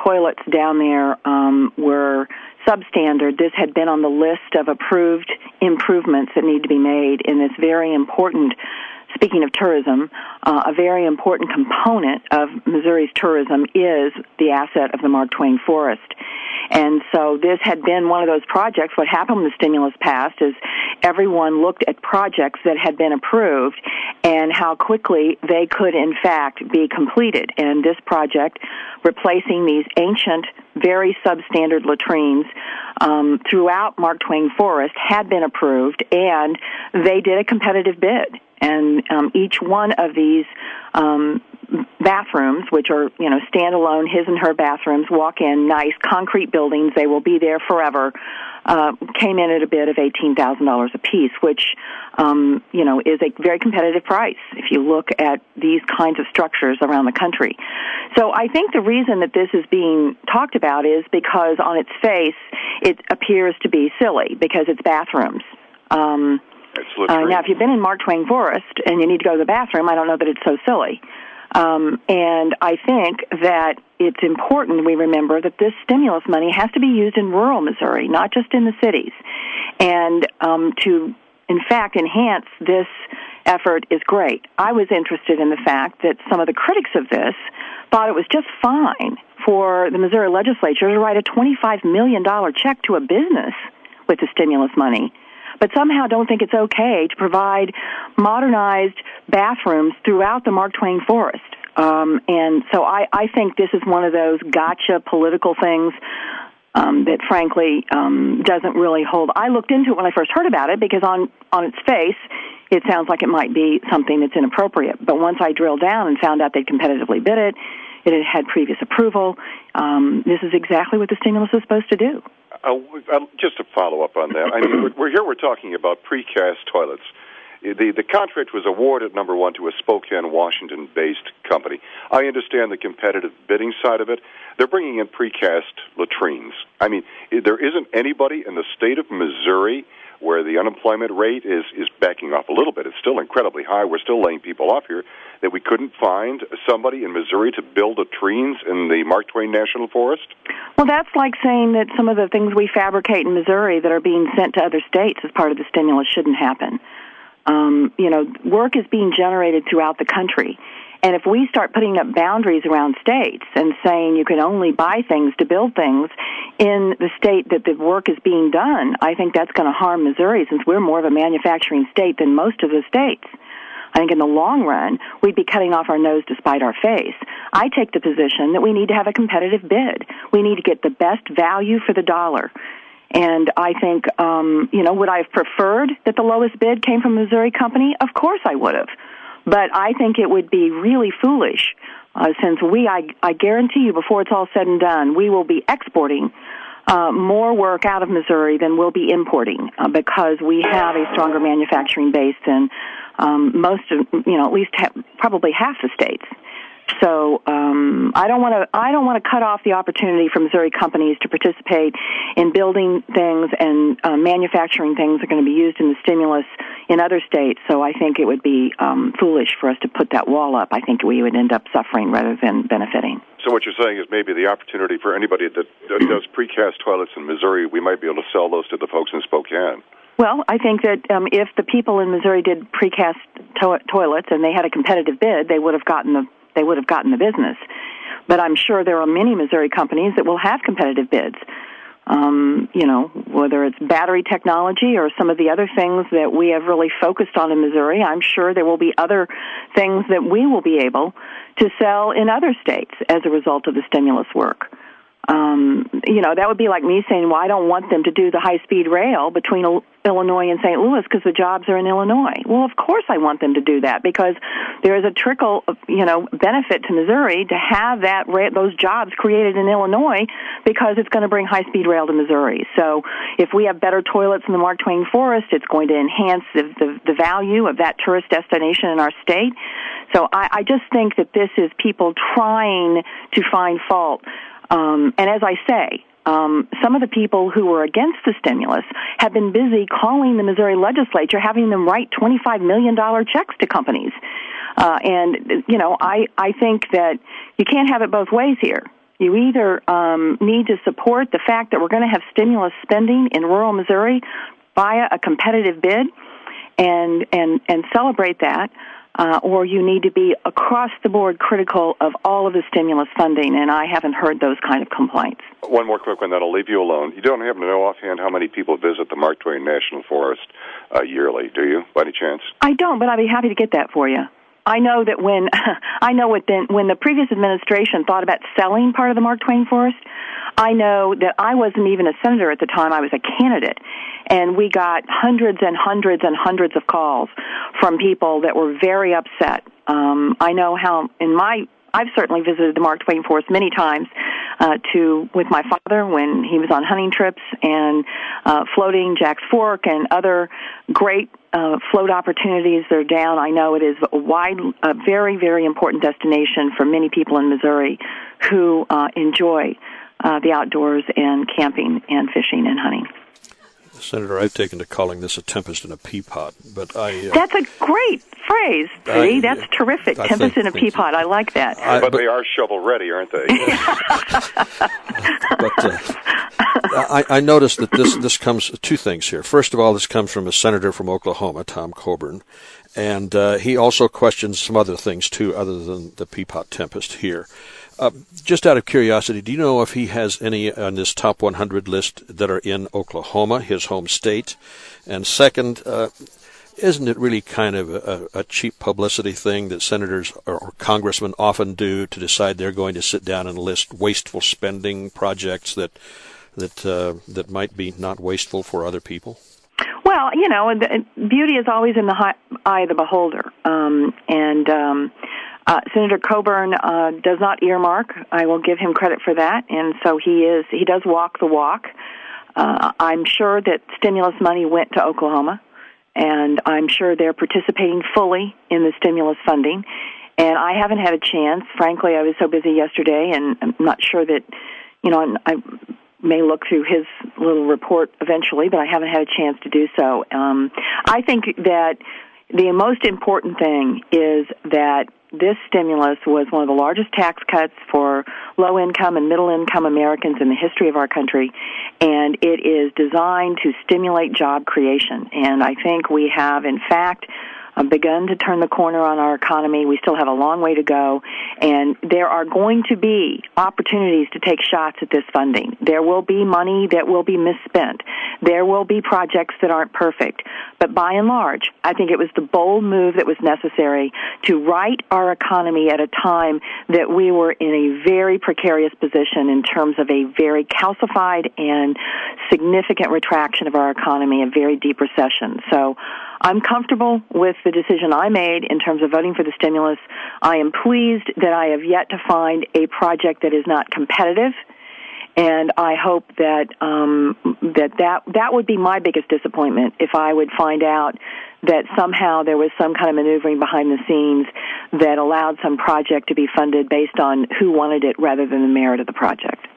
toilets down there were substandard. This had been on the list of approved improvements that need to be made in this very important, speaking of tourism, a very important component of Missouri's tourism is the asset of the Mark Twain Forest. And so this had been one of those projects. What happened when the stimulus passed is everyone looked at projects that had been approved and how quickly they could, in fact, be completed. And this project, replacing these ancient, very substandard latrines throughout Mark Twain Forest, had been approved, and they did a competitive bid. And each one of these bathrooms, which are, standalone, his and her bathrooms, walk-in, nice concrete buildings, they will be there forever, came in at a bid of $18,000 apiece, which, is a very competitive price if you look at these kinds of structures around the country. So I think the reason that this is being talked about is because on its face it appears to be silly because it's bathrooms. Now, if you've been in Mark Twain Forest and you need to go to the bathroom, I don't know that it's so silly. And I think that it's important we remember that this stimulus money has to be used in rural Missouri, not just in the cities. And to, in fact, enhance this effort is great. I was interested in the fact that some of the critics of this thought it was just fine for the Missouri legislature to write a $25 million check to a business with the stimulus money, but somehow don't think it's okay to provide modernized bathrooms throughout the Mark Twain Forest. And so I think this is one of those gotcha political things that, frankly, doesn't really hold. I looked into it when I first heard about it because on its face, it sounds like it might be something that's inappropriate. But once I drilled down and found out they'd competitively bid it, it had had previous approval, this is exactly what the stimulus is supposed to do. Just to follow up on that, I mean, we're talking about precast toilets. The contract was awarded, number one, to a Spokane, Washington-based company. I understand the competitive bidding side of it. They're bringing in precast latrines. I mean, there isn't anybody in the state of Missouri where the unemployment rate is backing off a little bit. It's still incredibly high. We're still laying people off here, that we couldn't find somebody in Missouri to build latrines in the Mark Twain National Forest? Well, that's like saying that some of the things we fabricate in Missouri that are being sent to other states as part of the stimulus shouldn't happen. Work is being generated throughout the country. And if we start putting up boundaries around states and saying you can only buy things to build things in the state that the work is being done, I think that's going to harm Missouri since we're more of a manufacturing state than most of the states. I think in the long run, we'd be cutting off our nose to spite our face. I take the position that we need to have a competitive bid. We need to get the best value for the dollar. And I think, would I have preferred that the lowest bid came from a Missouri company? Of course I would have. But I think it would be really foolish since I guarantee you before it's all said and done, we will be exporting more work out of Missouri than we'll be importing because we have a stronger manufacturing base than most of, at least probably half the states. So I don't want to cut off the opportunity for Missouri companies to participate in building things and manufacturing things that are going to be used in the stimulus in other states. So I think it would be foolish for us to put that wall up. I think we would end up suffering rather than benefiting. So what you're saying is maybe the opportunity for anybody that does precast toilets in Missouri, we might be able to sell those to the folks in Spokane. Well, I think that if the people in Missouri did precast toilets and they had a competitive bid, they would have gotten the business. But I'm sure there are many Missouri companies that will have competitive bids. Whether it's battery technology or some of the other things that we have really focused on in Missouri, I'm sure there will be other things that we will be able to sell in other states as a result of the stimulus work. That would be like me saying, well, I don't want them to do the high-speed rail between Illinois and St. Louis because the jobs are in Illinois. Well, of course I want them to do that because there is a trickle, benefit to Missouri to have those jobs created in Illinois because it's going to bring high-speed rail to Missouri. So if we have better toilets in the Mark Twain Forest, it's going to enhance the value of that tourist destination in our state. So I just think that this is people trying to find fault. And as I say, some of the people who were against the stimulus have been busy calling the Missouri legislature, having them write $25 million checks to companies. I think that you can't have it both ways here. You either need to support the fact that we're going to have stimulus spending in rural Missouri via a competitive bid and celebrate that, or you need to be across-the-board critical of all of the stimulus funding, and I haven't heard those kind of complaints. One more quick one, then I'll leave you alone. You don't happen to know offhand how many people visit the Mark Twain National Forest yearly, do you, by any chance? I don't, but I'd be happy to get that for you. I know that when the previous administration thought about selling part of the Mark Twain Forest, I know that I wasn't even a senator at the time. I was a candidate, and we got hundreds and hundreds and hundreds of calls from people that were very upset. I know how I've certainly visited the Mark Twain Forest many times with my father when he was on hunting trips and floating Jack's Fork and other great float opportunities that are down. I know it is a very, very important destination for many people in Missouri who enjoy the outdoors and camping and fishing and hunting. Senator, I've taken to calling this a tempest in a pea pot, but that's a great phrase, Freddie. That's terrific. Tempest in a pea pot. I like that. But they are shovel-ready, aren't they? But I noticed that this comes, two things here. First of all, this comes from a senator from Oklahoma, Tom Coburn, and he also questions some other things, too, other than the pea pot tempest here. Just out of curiosity, do you know if he has any on this top 100 list that are in Oklahoma, his home state? And second, isn't it really kind of a cheap publicity thing that senators or congressmen often do to decide they're going to sit down and list wasteful spending projects that might be not wasteful for other people? Well, beauty is always in the eye of the beholder, Senator Coburn does not earmark. I will give him credit for that, and so he does walk the walk. I'm sure that stimulus money went to Oklahoma, and I'm sure they're participating fully in the stimulus funding. And I haven't had a chance. Frankly, I was so busy yesterday, and I'm not sure that, I may look through his little report eventually, but I haven't had a chance to do so. I think that the most important thing is that this stimulus was one of the largest tax cuts for low-income and middle-income Americans in the history of our country, and it is designed to stimulate job creation. And I think we have, in fact, begun to turn the corner on our economy. We still have a long way to go, and there are going to be opportunities to take shots at this funding. There will be money that will be misspent. There will be projects that aren't perfect. But by and large, I think it was the bold move that was necessary to right our economy at a time that we were in a very precarious position in terms of a very calcified and significant retraction of our economy, a very deep recession. So I'm comfortable with the decision I made in terms of voting for the stimulus. I am pleased that I have yet to find a project that is not competitive, and I hope that that would be my biggest disappointment if I would find out that somehow there was some kind of maneuvering behind the scenes that allowed some project to be funded based on who wanted it rather than the merit of the project.